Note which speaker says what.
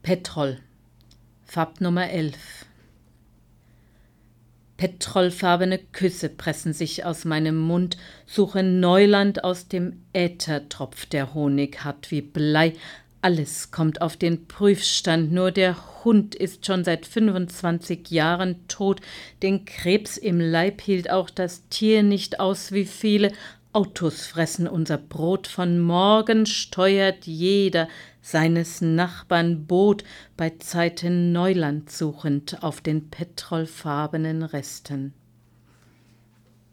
Speaker 1: Petrol, Farbnummer 11. Petrolfarbene Küsse pressen sich aus meinem Mund, suche Neuland aus dem Äther, tropft der Honig hart wie Blei. Alles kommt auf den Prüfstand, nur der Hund ist schon seit 25 Jahren tot. Den Krebs im Leib hielt auch das Tier nicht aus, wie viele Autos fressen unser Brot. Von morgen steuert jeder seines Nachbarn Boot, bei Zeiten Neuland suchend auf den petrolfarbenen Resten.